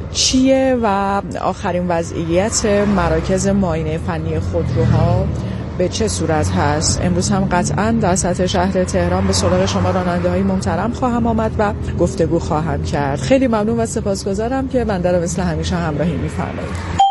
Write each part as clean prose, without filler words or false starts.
چیه و آخرین وضعیت مراکز معاینه فنی خودروها به چه صورت هست. امروز هم قطعاً در سطح شهر تهران به سراغ شما راننده‌های محترم خواهم آمد و گفتگو خواهم کرد. خیلی ممنون و سپاسگزارم که بنده را مثل همیشه همراهی می‌فرمایید.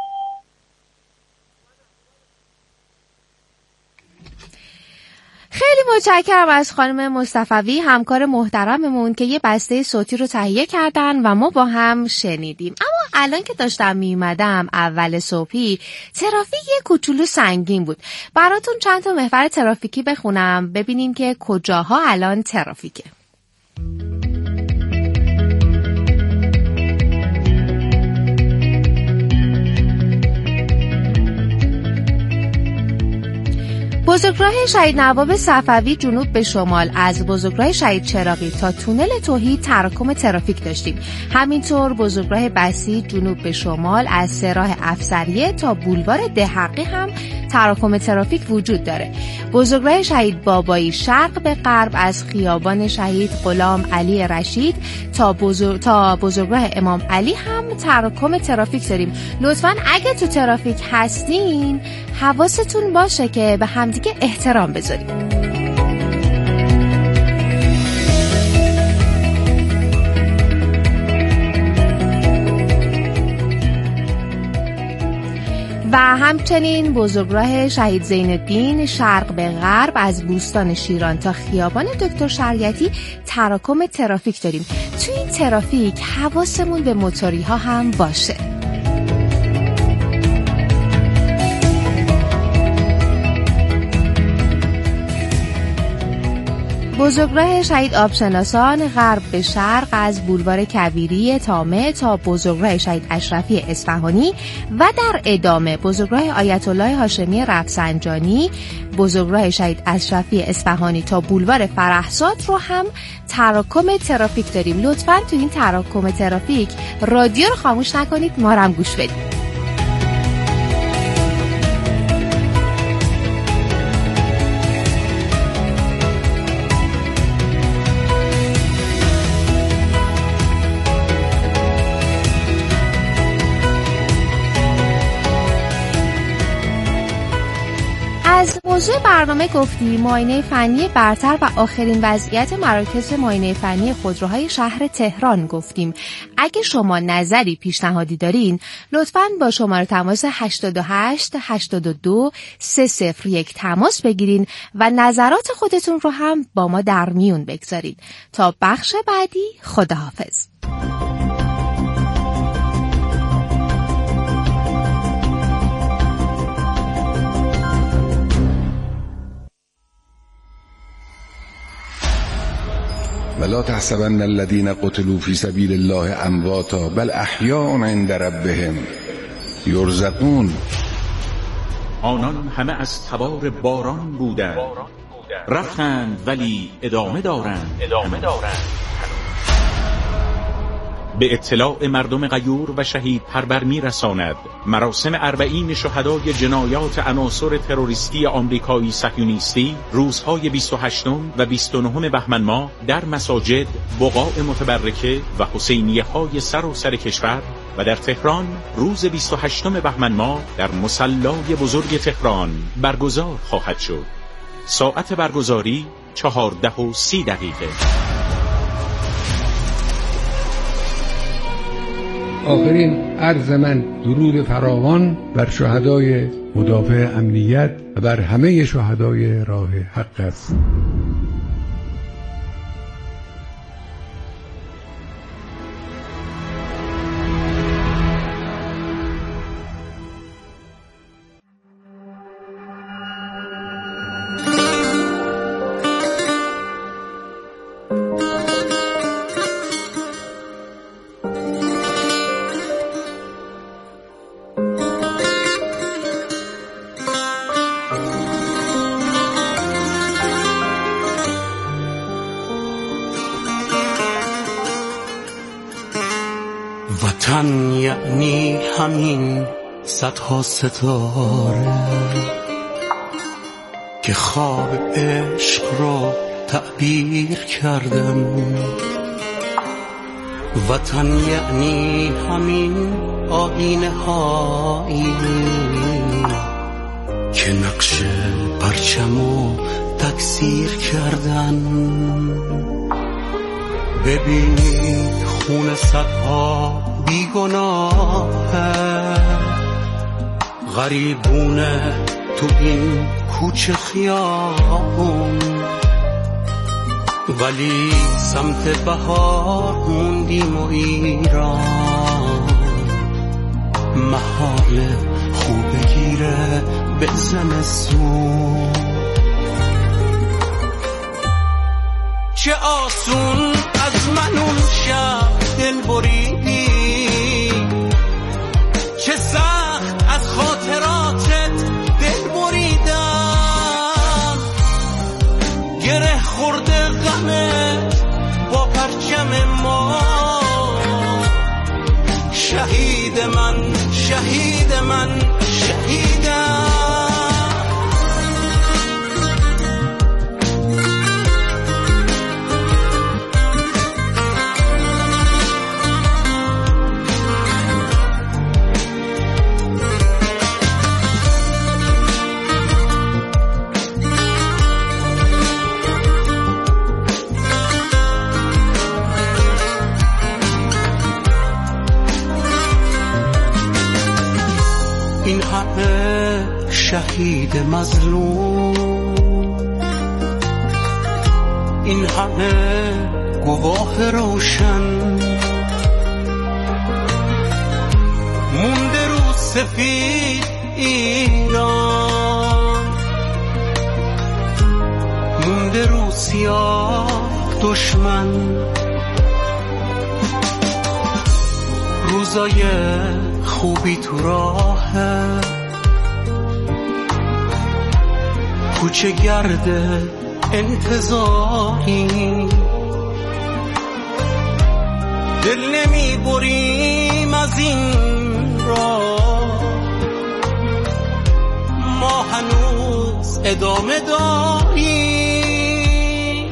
خیلی متشکرم از خانم مصطفوی همکار محترممون که یه بسته صوتی رو تهیه کردن و ما با هم شنیدیم. اما الان که داشتم میومدم اول صبحی ترافیک یه کوچولو سنگین بود. براتون چند تا محور ترافیکی بخونم ببینین که کجاها الان ترافیکه. بزرگراه شهید نواب صفوی جنوب به شمال از بزرگراه شهید چراغی تا تونل توحید تراکم ترافیک داشتیم. همینطور بزرگراه بسیج جنوب به شمال از سراح افسریه تا بولوار دهقی هم تراکم ترافیک وجود داره. بزرگراه شهید بابایی شرق به غرب از خیابان شهید غلام علی رشید تا بزرگراه امام علی هم تراکم ترافیک داریم. لطفاً اگه تو ترافیک هستین حواستون باشه که به همدیگه احترام بذارید. و همچنین بزرگراه شهید زین الدین شرق به غرب از بوستان شیران تا خیابان دکتر شریعتی تراکم ترافیک داریم. تو این ترافیک حواسمون به موتوری ها هم باشه. بزرگراه شهید آبشناسان غرب به شرق از بولوار کبیری تامه تا بزرگراه شهید اشرفی اصفهانی و در ادامه بزرگراه آیت الله هاشمی رفسنجانی، بزرگراه شهید اشرفی اصفهانی تا بولوار فرحزاد رو هم تراکم ترافیک داریم. لطفاً تو این تراکم ترافیک رادیو رو خاموش نکنید، ما رو هم گوش بدید. از موضوع برنامه گفتیم معاینه فنی برتر و آخرین وضعیت مراکز معاینه فنی خودروهای شهر تهران گفتیم. اگه شما نظری پیشنهادی دارین لطفاً با شماره تماس 88 82 301 تماس بگیرین و نظرات خودتون رو هم با ما در میون بگذارید. تا بخش بعدی خداحافظ. ولا تحسبن الذين قتلوا في سبيل الله امواتا بل احیاء عند ربهم یرزقون. آنان همه از تبار باران بودند، رفتند ولی ادامه دارند. به اطلاع مردم غیور و شهید پربر می‌رساند مراسم 40 شهدای جنایات عناصر تروریستی آمریکایی صهیونیستی روزهای 28 و 29 بهمن ماه در مساجد، بقاع متبرکه و حسینیه‌های سراسر کشور و در تهران روز 28 بهمن ماه در مصلی بزرگ تهران برگزار خواهد شد. ساعت برگزاری 14:30. آخرین عرض من درود فراوان بر شهدای مدافع امنیت و بر همه شهدای راه حق است. وطن یعنی همین صدها ستاره که خواب عشق را تعبیر کردم. وطن یعنی همین آینه هایی که نقش پرچمو تکثیر کردن. ببین خون صدها بیگناهه غریبونه تو این کوچه خیابون، ولی سمت بهار موندیم و ایران محال خوب بگیره به زمستون. چه آسون از من اون شب دل بریدی، چه سخت از خاطراتت دل بریدم. گره خورده غمت با پرچم ما، شهید من شهید من شهیدم. این همه شهید مظلوم، این همه گواه روشن، مونده رو سفید ایران، مونده رو سیاه دشمن. روزای خوبی تو راهه، کوچه گرده انتظاری، دل نمی بریم از این راه، ما هنوز ادامه داریم.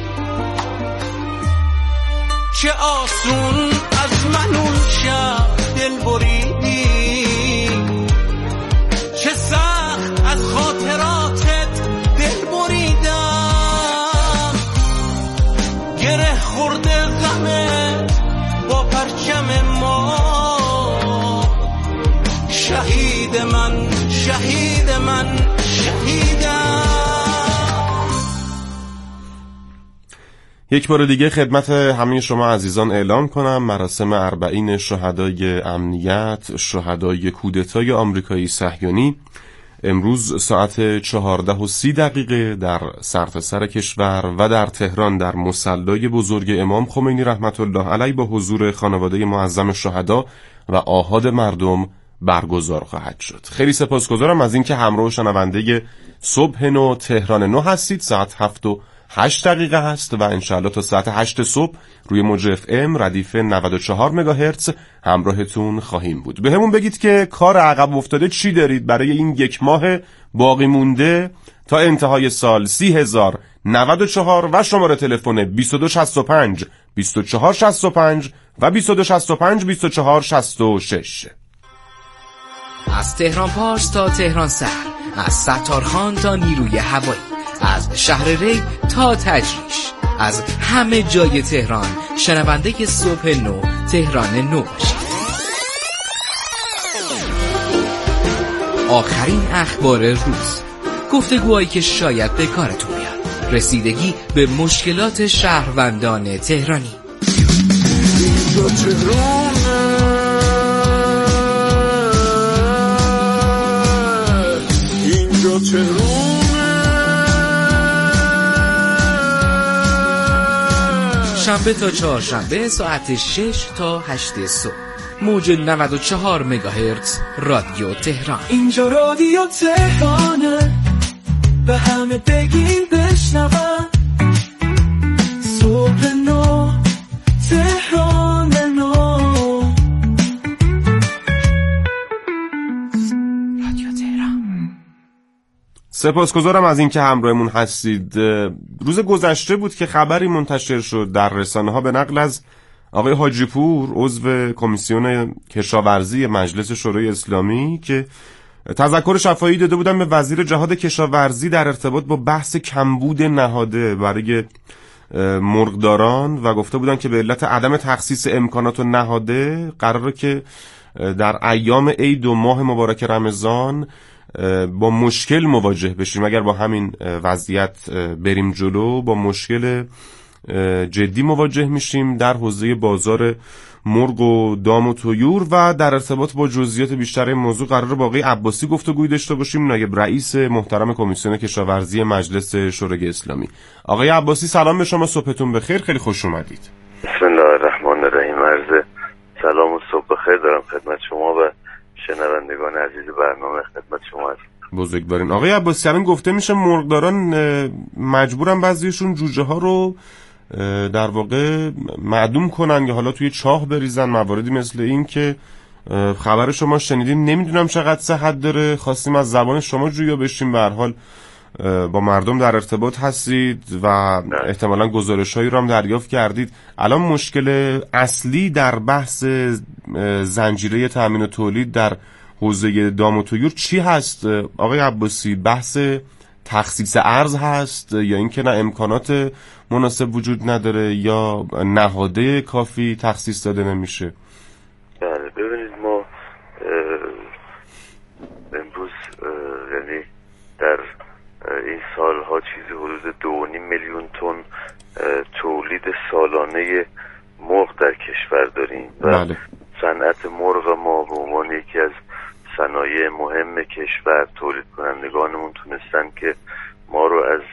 چه آسون از من اون شب دل بریدی، چه سخت از خاطراتت دل بریدم. گره خورده غمت با پرچم ما، شهید من شهید من شهیدم. یک بار دیگه خدمت همه شما عزیزان اعلام کنم مراسم اربعین شهدای امنیت، شهدای کودتای آمریکایی صهیونی امروز ساعت 14:30 در سرتاسر کشور و در تهران در مصلی بزرگ امام خمینی رحمت الله علیه با حضور خانواده معظم شهدا و آحاد مردم برگزار خواهد شد. خیلی سپاسگزارم از اینکه همراه شنونده صبح نو تهران نو هستید. ساعت 7:08 هست و انشاءالله تا ساعت 8 صبح روی موج اف ام ردیف 94 مگاهرتز همراهتون خواهیم بود. به همون بگید که کار عقب افتاده چی دارید برای این یک ماه باقی مونده تا انتهای سال 30,094 و شماره تلفن 2265 2465 و 2265 2466. از تهران پارس تا تهران سر، از ستارخان تا نیروی هوایی، از شهر ری تا تجریش، از همه جای تهران شنونده صبح نو تهران نو باشید. آخرین اخبار روز، گفتگوهایی که شاید به کارتون بیاد، رسیدگی به مشکلات شهروندان تهرانی. اینجا تهران، شنبه تا چهارشنبه ساعت 6 تا 8 صبح، موج 94 مگاهرتز رادیو تهران. اینجا رادیو تهرانه، به همه بگین بشنون. صبح نو تهران نو، رادیو تهران. سپاسگزارم از اینکه همراهمون هستید. روز گذشته بود که خبری منتشر شد در رسانه‌ها به نقل از آقای حاجی پور عضو کمیسیون کشاورزی مجلس شورای اسلامی که تذکر شفاهی داده بودن به وزیر جهاد کشاورزی در ارتباط با بحث کمبود نهاده برای مرغداران و گفته بودن که به علت عدم تخصیص امکانات و نهاده قراره که در ایام عید و ماه مبارک رمضان با مشکل مواجه بشیم. اگر با همین وضعیت بریم جلو با مشکل جدی مواجه میشیم در حوزه بازار مرغ و دام و طیور. و در ارتباط با جزئیات بیشتر این موضوع قراره با آقای عباسی گفتگوی داشته باشیم، نایب رئیس محترم کمیسیون کشاورزی مجلس شورای اسلامی. آقای عباسی سلام به شما، صبحتون بخیر، خیلی خوش اومدید. بسم الله الرحمن الرحیم. عرض سلام و صبح بخیر دارم خدمت شما و شنوندگان عزیز برنامه. خدمت شما هستم. بزرگوارین. آقای عباسی الان گفته میشه مرغداران مجبورن بعضیشون جوجه ها رو در واقع معدوم کنن یا حالا توی چاه بریزن. مواردی مثل این که خبر شما شنیدیم، نمیدونم چقدر صحت داره، خواستیم از زبان شما جویا بشیم. به هر حال با مردم در ارتباط هستید و احتمالاً گزارش‌هایی رو هم دریافت کردید. الان مشکل اصلی در بحث زنجیره تامین و تولید در حوزه دام و طیور چی هست آقای عباسی؟ بحث تخصیص ارز هست یا اینکه نه امکانات مناسب وجود نداره یا نهاده کافی تخصیص داده نمیشه؟ بله ببینید، ما امروز یعنی در این سالها چیزی حدود 2.5 میلیون تن تولید سالانه مرغ در کشور داریم و صنعت مرغ ما به عنوان یکی از صنایع مهم کشور، تولید کنندگانمون تونستن که ما رو از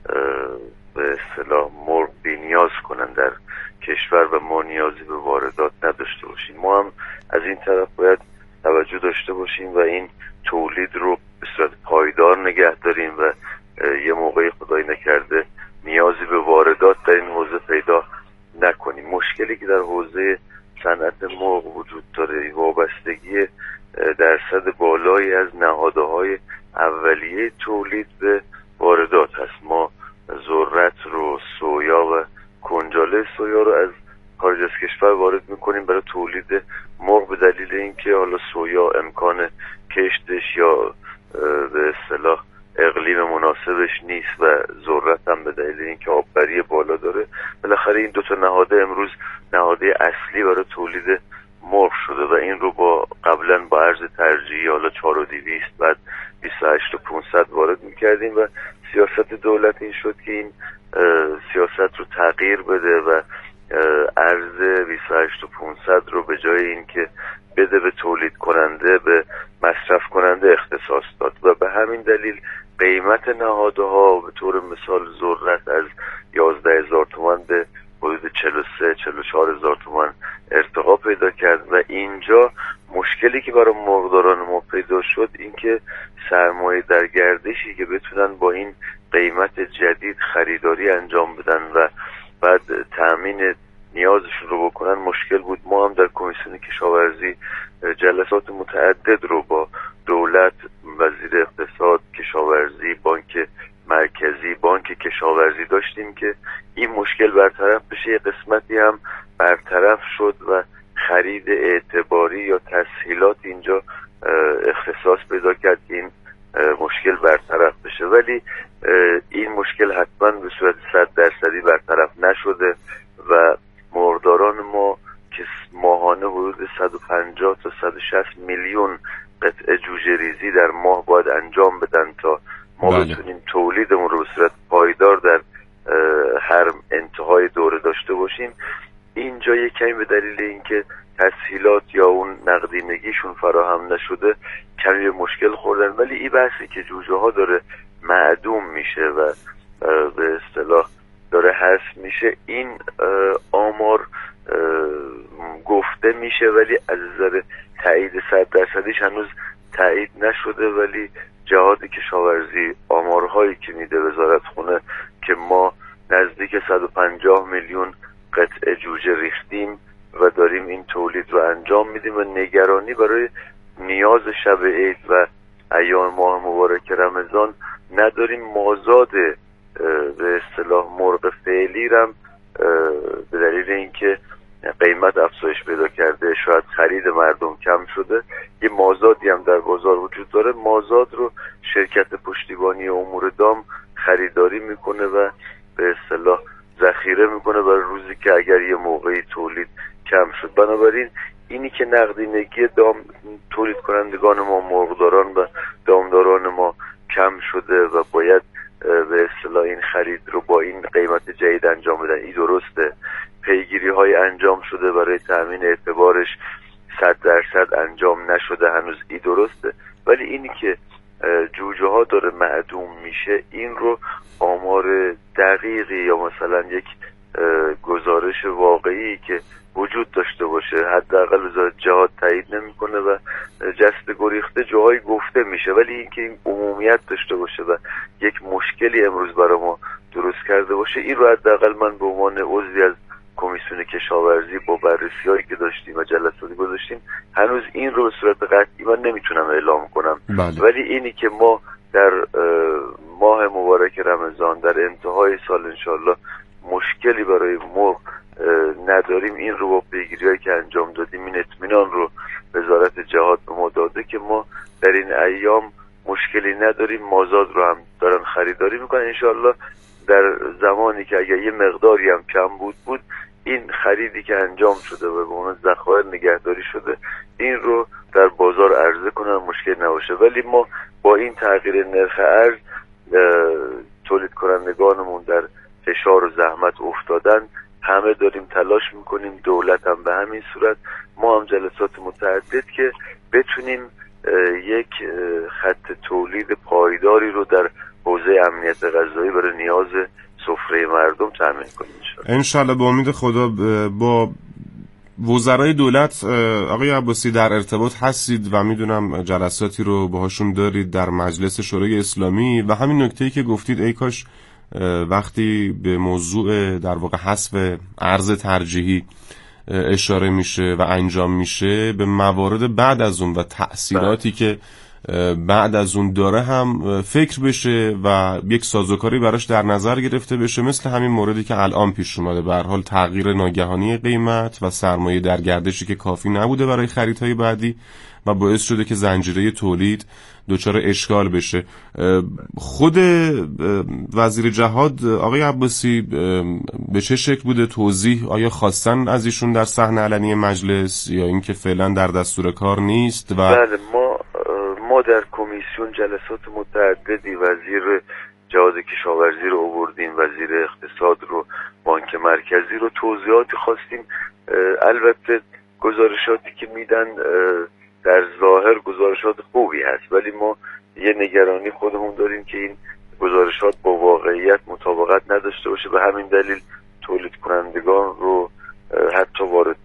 به اصطلاح مرغ بی‌نیاز کنن در کشور و ما نیازی به واردات نداشته باشیم. ما هم از این طرف باید توجه داشته باشیم و این تولید رو به صورت پایدار نگه داریم و یه موقعی خدای نکرده نیازی به واردات در این حوزه پیدا نکنیم. مشکلی که در حوزه صنعت مرغ وجود داره وابستگی درصد بالایی از نهادهای اولیه تولید به واردات هست. ما ذرت رو، سویا و کنجاله سویا رو از خارج از کشور وارد میکنیم برای تولید مرغ به دلیل اینکه حالا سویا امکان کشتش یا به اصطلاح اقلیم مناسبش نیست و ذرت هم به دلیل اینکه آببری بالا داره. بالاخره این دو تا نهاده امروز نهاده اصلی برای تولید مرغ شده و این رو با قبلا با ارز ترجیحی حالا 4200 بعد 28500 وارد میکردیم و سیاست دولت این شد که این سیاست رو تغییر بده و ارز 28500 رو به جای این که بده به تولید کننده به مصرف کننده اختصاص داد و به همین دلیل قیمت نهادها به طور مثال ذرت از 11000 تومان به حدود 43-44,000 تومان ارتقا پیدا کرد و اینجا مشکلی که برای مرغداران ما پیدا شد این که سرمایه در گردشی که بتونن با این قیمت جدید خریداری انجام بدن و بعد تأمین نیازشون رو بکنن مشکل بود. ما هم در کمیسیون کشاورزی جلسات متعدد رو با دولت، وزیر اقتصاد، کشاورزی، بانک مرکزی، بانک کشاورزی داشتیم که این مشکل برطرف بشه. یه قسمتی هم برطرف شد و خرید اعتباری یا تسهیلات اینجا اختصاص پیدا کرد که این مشکل برطرف بشه، ولی این مشکل حتما به صورت 100% برطرف نشده و مرغداران ما که ماهانه حدود 150 تا 160 میلیون قطعه جوجه ریزی در ماه باید انجام بدن تا ما بتونیم تولیدمون رو به صورت پایدار در هر انتهای دوره داشته باشیم. اینجا یک کمی به دلیل اینکه تسهیلات یا اون نقدینگیشون فراهم نشده کمی مشکل خوردن، ولی این بحثی که جوجه ها داره معدوم میشه و به اصطلاح داره حذف میشه، این آمار گفته میشه ولی از نظر تایید 100% هنوز تایید نشده، ولی جهاد کشاورزی آمارهایی که میده وزارتخونه که ما نزدیک 150 میلیون قطعه جوجه ریختیم و داریم این تولید رو انجام میدیم و نگرانی برای نیاز شب عید و ایام ماه مبارک رمضان نداریم. مازاد به اصطلاح مرغ فعلی رم به دلیل اینکه قیمت افزایش پیدا کرده، شاید خرید مردم کم شده. یه مازادی هم در بازار وجود داره، مازاد رو شرکت پشتیبانی امور دام خریداری میکنه و به اصطلاح ذخیره میکنه برای روزی که اگر یه موقعی تولید کم شد. بنابراین اینی که نقدینگی تولید کنندگان ما، مرغداران و دامداران ما کم شده و باید به اصطلاح این خرید رو با این قیمت جدید انجام بدن، این درسته. پیگیری های انجام شده برای تامین اعتبارش 100% انجام نشده هنوز، این درسته. ولی اینی که جوجه ها داره معدوم میشه، این رو آمار دقیقی یا مثلا یک گزارش واقعی که وجود داشته باشه حداقل وزارت جهاد تایید نمیکنه و جست گریخته جاهایی گفته میشه، ولی اینکه این عمومیت داشته باشه و یک مشکلی امروز برای ما درست کرده باشه، این رو حداقل من به عنوان عضوی از کمیسیون کشاورزی با بررسی‌هایی که داشتیم و جلساتی گذاشتیم هنوز این رو به صورت قطعی من نمیتونم اعلام کنم. ولی اینی که ما در ماه مبارک رمضان در انتهای سال انشالله مشکلی برای مرغ نداریم، این رو با پیگیری‌هایی که انجام دادیم این اطمینان رو وزارت جهاد به ما داده که ما در این ایام مشکلی نداریم. مازاد رو هم دارن خریداری میکنن. انشالله در زمانی که اگر یه مقداری هم کم بود این خریدی که انجام شده و به اون ذخایر نگهداری شده این رو در بازار عرضه کنن، مشکل نباشه. ولی ما با این تغییر نرخ ارز تولید کنندگانمون در فشار و زحمت افتادن، همه داریم تلاش میکنیم، دولت هم به همین صورت. ما هم جلسات متعدد که بتونیم یک خط تولید پایداری رو در حوزه امنیت غذایی برای نیاز سفره مردم تامین کنیم انشالله. به امید خدا با وزرای دولت آقای عباسی در ارتباط هستید و میدونم جلساتی رو باهاشون دارید در مجلس شورای اسلامی و همین نکته‌ای که گفتید ای کاش وقتی به موضوع در واقع حذف ارز ترجیحی اشاره میشه و انجام میشه به موارد بعد از اون و تأثیراتی که بعد از اون داره هم فکر بشه و یک سازوکاری براش در نظر گرفته بشه، مثل همین موردی که الان پیش اومده. به هر حال تغییر ناگهانی قیمت و سرمایه در گردشی که کافی نبوده برای خریدهای بعدی و باعث شده که زنجیره تولید دچار اشکال بشه. خود وزیر جهاد آقای عباسی به چه شکل بوده توضیح آیا خواستن از ایشون در صحن علنی مجلس یا اینکه فعلا در دستور کار نیست؟ و بله، ما در کمیسیون جلسات متعددی وزیر جهاد کشاورزی رو آوردیم، وزیر اقتصاد رو، بانک مرکزی رو، توضیحاتی خواستیم. البته گزارشاتی که میدن در ظاهر گزارشات خوبی هست، ولی ما یه نگرانی خودمون داریم که این گزارشات با واقعیت مطابقت نداشته باشه. به همین دلیل تولید کنندگان رو، حتی وارد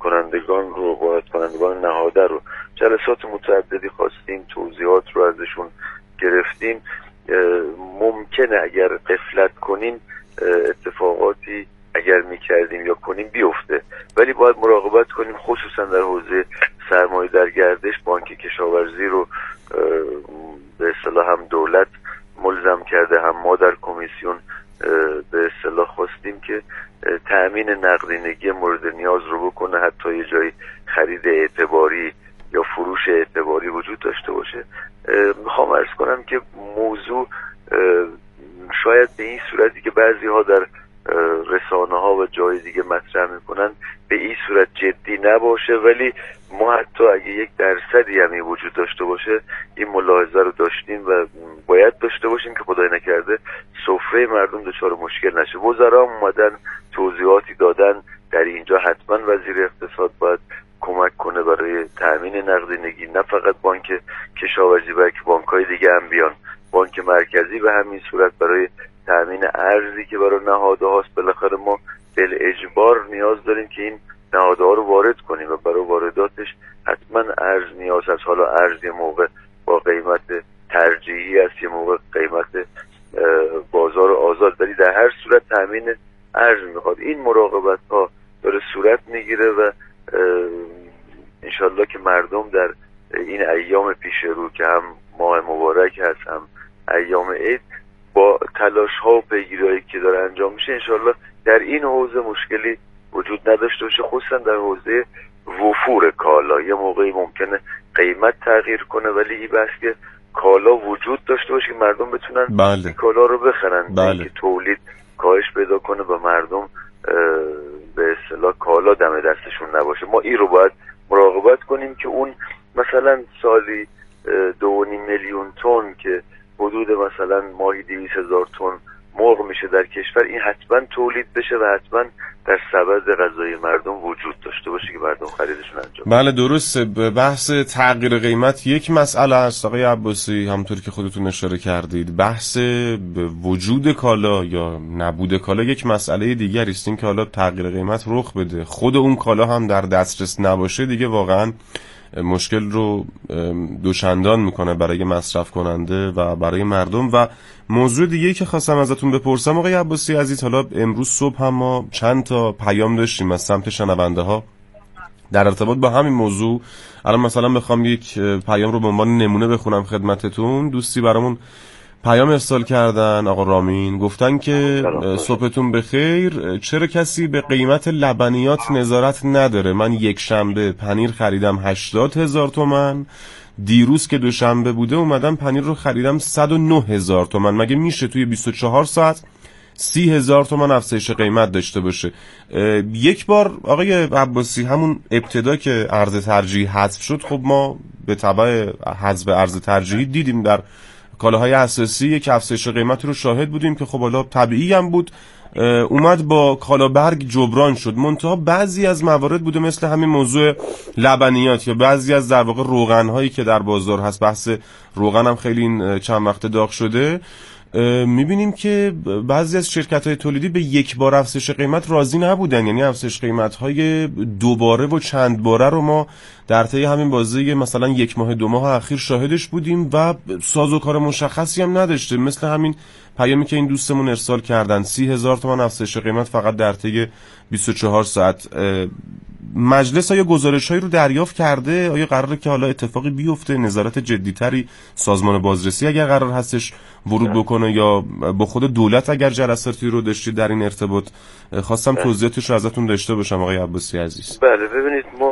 کنندگان نهاده رو جلسات متعددی خواستیم، توضیحات رو ازشون گرفتیم. ممکنه اگر غفلت کنیم اتفاقاتی اگر میکردیم یا کنیم بیفته، ولی باید مراقبت کنیم، خصوصا در حوزه سرمایه در گردش. بانک کشاورزی رو به اصطلاح هم دولت ملزم کرده، هم ما در کمیسیون به اصطلاح خواستیم که تأمین نقدینگی مورد نیاز رو بکنه، حتی یه جایی خرید اعتباری یا فروش اعتباری وجود داشته باشه. میخوام عرض کنم که موضوع شاید به این صورتی که بعضی ها در رسانه ها و جای دیگه مطرح میکنن به این صورت جدی نباشه، ولی ما حتی اگه 1% هم وجود داشته باشه این ملاحظه رو داشتیم و باید داشته باشیم که خدای نکرده سفره مردم دچار مشکل نشه. وزرا اومدن توضیحاتی دادن، در اینجا حتما وزیر اقتصاد باید کمک کنه برای تأمین نقدینگی، نه فقط بانک کشاورزی بلکه بانک‌های دیگه هم بیان، بانک مرکزی به همین صورت برای تأمین ارزی که برای نهاده هاست. بالاخره ما بالاجبار نیاز داریم که این نهاده ها رو وارد کنیم و برای وارداتش حتما ارز نیاز هست. حالا ارز یه موقع با قیمت ترجیحی است، یه موقع قیمت بازار آزاد، ولی در هر صورت تأمین ارز میخواد. این مراقبت ها داره صورت میگیره و انشالله که مردم در این ایام پیش رو که هم ماه مبارک هست هم ایام عید با تلاش ها و پیگیری‌هایی که داره انجام میشه انشالله در این حوزه مشکلی وجود نداشته باشه، خصوصا در حوزه وفور کالا. یه موقعی ممکنه قیمت تغییر کنه ولی این بحث که کالا وجود داشته باشه که مردم بتونن این کالا رو بخرن، که تولید کاهش پیدا کنه و مردم به اصطلاح کالا دم دستشون نباشه. ما این رو باید مراقبت کنیم که اون مثلا سالی 2.5 میلیون تن که حدود مثلا ماهی 200,000 تن مرغ میشه در کشور، این حتما تولید بشه و حتما در سبد غذایی مردم وجود داشته باشه که مردم خریدشون انجام. بله درسته. بحث تغییر قیمت یک مسئله است آقای عباسی، همونطور که خودتون اشاره کردید. بحث وجود کالا یا نبود کالا یک مسئله دیگری است. این که حالا تغییر قیمت رخ بده، خود اون کالا هم در دسترس نباشه، دیگه واقعا مشکل رو دوچندان میکنه برای مصرف کننده و برای مردم. و موضوع دیگه‌ای که خواستم ازتون بپرسم آقای عباسی عزیز، حالا امروز صبح هم ما چند تا پیام داشتیم از سمت شنونده ها در ارتباط با همین موضوع. الان مثلا بخوام یک پیام رو به عنوان نمونه بخونم خدمتتون. دوستی برامون پیام ارسال کردن، آقا رامین، گفتن که صبحتون بخیر، چرا کسی به قیمت لبنیات نظارت نداره؟ من یک شنبه پنیر خریدم 80,000 تومان، دیروز که دوشنبه بوده اومدم پنیر رو خریدم 109,000 تومان. مگه میشه توی 24 ساعت 30,000 تومان افزایش قیمت داشته باشه؟ یک بار آقای عباسی همون ابتدا که ارز ترجیحی حذف شد، خب ما به تبع حذف ارز ترجیحی دیدیم در کالاهای اساسی یک افزایش قیمت رو شاهد بودیم که خب حالا طبیعی هم بود، اومد با کالابرگ جبران شد. منتها بعضی از موارد بوده مثل همین موضوع لبنیات یا بعضی از در واقع روغن هایی که در بازار هست. بحث روغن هم خیلی این چند وقت داغ شده. میبینیم که بعضی از شرکت‌های تولیدی به یک بار افزایش قیمت راضی نبودن، یعنی افزایش قیمت‌های دوباره و چند باره رو ما در طی همین بازه مثلا یک ماه دو ماه اخیر شاهدش بودیم و سازوکار مشخصی هم نداشته. مثل همین پیامی که این دوستمون ارسال کردن، 30,000 تومان افزایش قیمت فقط در طی 24 ساعت. مجلس آیا گزارش‌هایی رو دریافت کرده؟ آیا قراره که حالا اتفاقی بیفته، نظارت جدی‌تری سازمان بازرسی اگر قرار هستش ورود بکنه، یا با خود دولت اگر جلساتی رو داشتید در این ارتباط؟ خواستم توضیحاتش رو ازتون داشته باشم آقای عباسی عزیز. بله ببینید، ما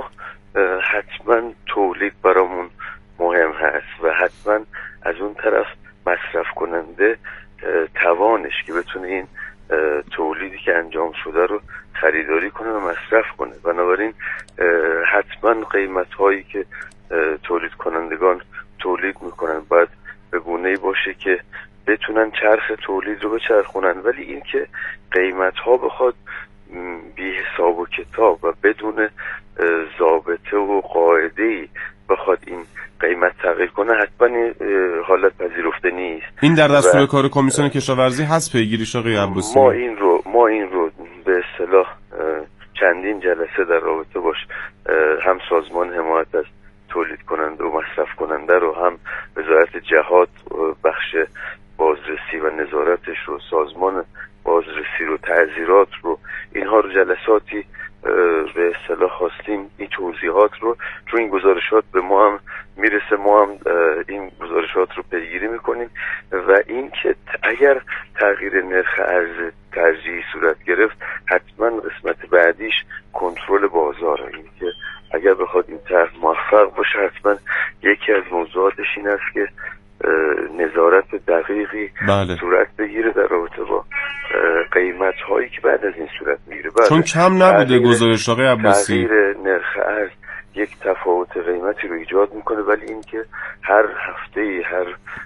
حتما تولید برامون مهم هست و حتما از اون طرف مصرف کننده توانش که بتونه این تولیدی که انجام شده رو خریداری کنه و مصرف کنه. بنابراین حتما قیمت هایی که تولید کنندگان تولید میکنن باید به گونه‌ای باشه که بتونن چرخ تولید رو بچرخونن، ولی این که قیمت ها بخواد بی حساب و کتاب و بدون ضابطه و قاعده‌ای بخواد این قیمت تغییر کنه، حتما حالت پذیرفته نیست. این در دستور کار کمیسیون کشاورزی هست پیگیریش آقای عباسی؟ ما این رو به اصطلاح چندین جلسه در رابطه باش هم سازمان حمایت از تولید کننده و مصرف کننده رو، هم وزارت جهاد بخش بازرسی و نظارتش رو، سازمان بازرسی رو، تعزیرات رو، اینها رو جلساتی به اصطلاح خواستیم این توضیحات رو، چون این گزارشات به ما هم میرسه، ما هم این گزارشات رو پیگیری میکنیم. و این که اگر تغییر نرخ ارز ترجیحی صورت گرفت، حتما قسمت بعدیش کنترل بازاره. این که اگر بخواد این طرح موفق باشه، حتما یکی از موضوعاتش این است که نظارت دقیقی صورت بگیره در رابطه با قیمت هایی که بعد از این صورت میگیره. چون کم نبوده گزارش آقای عباسی. تغییر نرخ ارز یک تفاوت قیمتی رو ایجاد میکنه، ولی این که هر هفته‌ای، هر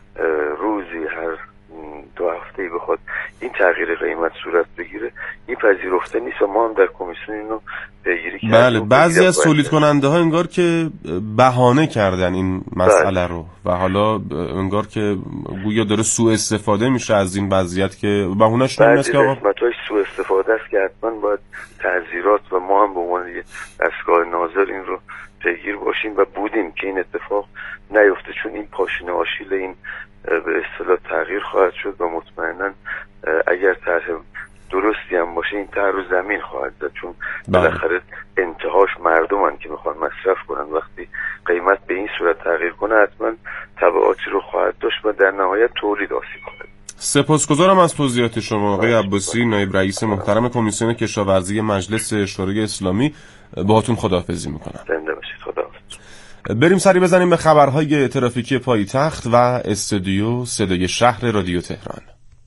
روزی، هر دو هفته‌ای بخواد این تغییر قیمت صورت بگیره، این پذیرفته نیست و ما هم در کمیسیون اینو پیگیری کردیم. بله، بعضی از تولید کننده ها انگار که بهانه کردن این مسئله رو و حالا انگار که گویا داره سوء استفاده میشه از این وضعیت، که بهونه‌اش این است که آقا قسمت‌های سوء استفاده است که حتما باید تعزیرات و ما هم به عنوان دستگاه ناظر این رو پیگیر باشیم و بودیم که این اتفاق نیفته، چون این پاشنه آشیل این به اصطلاح تغییر خواهد شد و مطمئنا اگر طرح درستی هم باشه این طرح رو زمین خواهد زد، چون بالاخره انتهاش مردمن که میخوان مصرف کنن. وقتی قیمت به این صورت تغییر کنه، حتما تبعاتی رو خواهد داشت و در نهایت تولید آسیب خواهد. سپاسگزارم از توضیحات شما آقای عباسی، نایب رئیس محترم کمیسیون کشاورزی مجلس شورای اسلامی. باهاتون خداحافظی میکنم. زنده باشید. خداحافظ. بریم سری بزنیم به خبرهای ترافیکی پایتخت و استودیو صدای شهر رادیو تهران.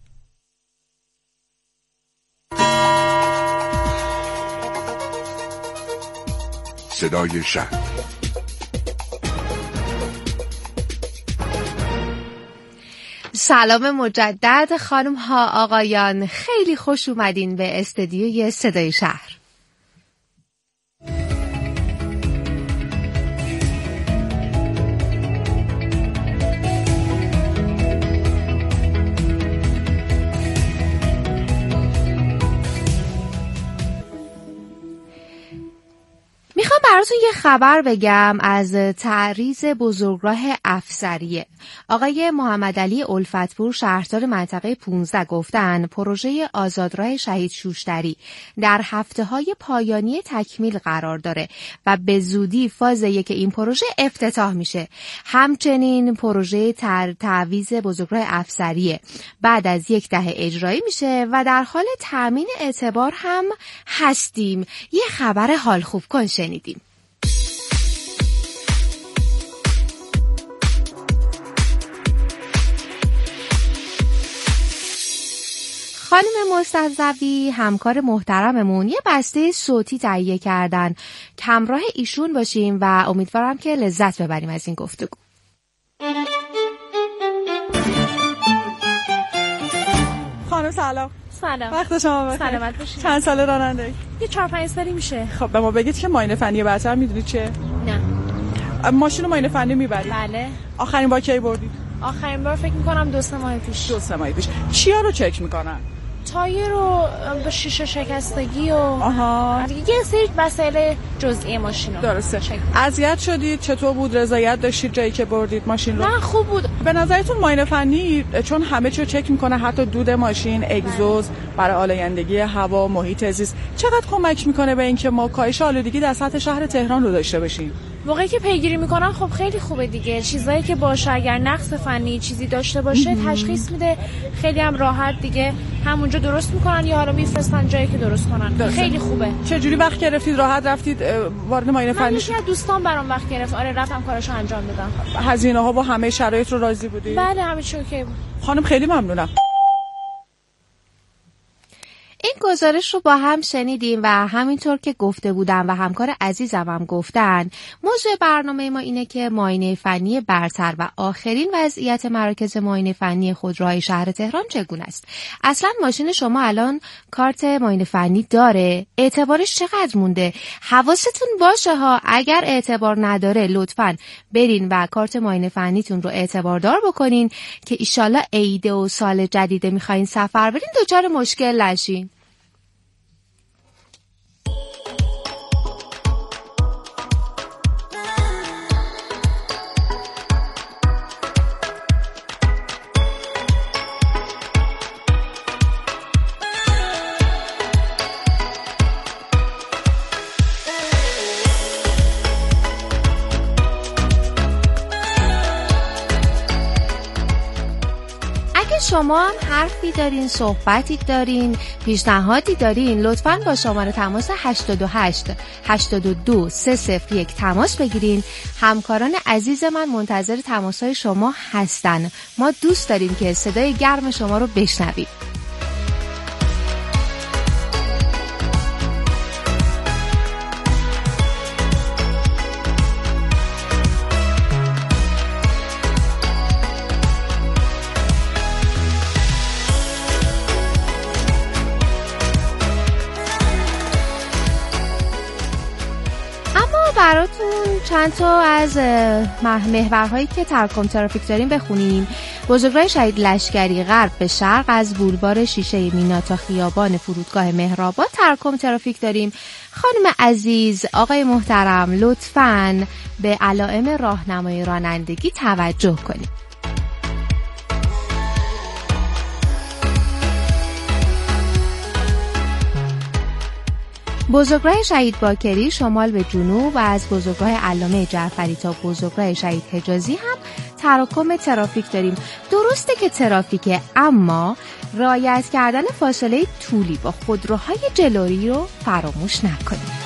صدای شهر. سلام مجدد خانم ها آقایان، خیلی خوش اومدین به استودیوی صدای شهر. میخوام براتون یه خبر بگم از تعریض بزرگراه افسریه. آقای محمد علی الفتپور شهردار منطقه 15 گفتن پروژه آزادراه شهید شوشتری در هفته‌های پایانی تکمیل قرار داره و به زودی فاز 1 این پروژه افتتاح میشه. همچنین پروژه تعویض بزرگراه افسریه بعد از 10 اجرایی میشه و در حال تامین اعتبار هم هستیم. یه خبر حال خوب کن شنیدیم. خانم مستضوی همکار محترممون یه بسته صوتی تهیه کردن، همراه ایشون باشیم و امیدوارم که لذت ببریم از این گفتگو. خانم سلام. سلام. وقت شما بخیر. سلامت باشید. چند ساله رانندگی؟ یه 4-5 سالی میشه. خب به ما بگید که معاینه فنی برتر میدونید چیه؟ نه. ماشین رو معاینه فنی میبرید؟ بله. آخرین بار کی بردید؟ آخرین بار فکر میکنم 2-3 ماه پیش. 2-3 ماه پیش. چیا رو چک میکنن؟ تایر رو به شیشه شکستگی و یه سری وسایل جزئی ماشین رو. درسته. اذیت شدید؟ چطور بود؟ رضایت داشتید جایی که بردید ماشین رو؟ نه خوب بود. به نظرتون معاینه فنی چون همه چیو چک میکنه، حتی دود ماشین، اگزوز، برای آلایندگی هوا، محیط زیست، چقدر کمک میکنه به اینکه ما کاهش آلودگی در سطح شهر تهران رو داشته باشیم؟ موقعی که پیگیری میکنن خب خیلی خوبه دیگه. چیزایی که باشه اگر نقص فنی چیزی داشته باشه تشخیص میده، خیلی هم راحت دیگه همونجا درست میکنن یا حالا میفرستن جایی که درست کنن. خیلی خوبه. چه جوری وقت گرفتید راحت رفتید وارد معاینه فنی شدید؟ من دوستان برام وقت گرفت. آره رفتم کاراشو انجام دادم. هزینه ها با همه شرایط رو راضی بودید؟ بله همه چی اوکی بود. خانم خیلی ممنونم. این گزارش رو با هم شنیدیم و همینطور که گفته بودم و همکار عزیزم هم گفتن، موضوع برنامه ما اینه که معاینه فنی برتر و آخرین وضعیت مراکز معاینه فنی خودروهای شهر تهران چگونه است. اصلا ماشین شما الان کارت معاینه فنی داره؟ اعتبارش چقدر مونده؟ حواستون باشه ها، اگر اعتبار نداره لطفاً برین و کارت معاینه فنیتون رو اعتباردار بکنین که ایشالله عید و سال جدید میخواین سفر برین دچار مشکل نشین. شما هم حرفی دارین، صحبتی دارین، پیشنهادی دارین، لطفاً با شماره تماس 88 82 301 تماس بگیرین. همکاران عزیز من منتظر تماس‌های شما هستن. ما دوست داریم که صدای گرم شما رو بشنویم. براتون چند تا از محورهایی که تراکم ترافیک داریم بخونیم. بزرگراه شهید لشکری غرب به شرق از بولوار شیشه مینا تا خیابان فرودگاه مهرآباد تراکم ترافیک داریم. خانم عزیز، آقای محترم، لطفاً به علائم راهنمای رانندگی توجه کنید. بزرگراه شهید باکری شمال به جنوب و از بزرگراه علامه جعفری تا بزرگراه شهید حجازی هم تراکم ترافیک داریم. درسته که ترافیکه، اما رعایت کردن فاصله طولی با خودروهای جلویی رو فراموش نکنیم.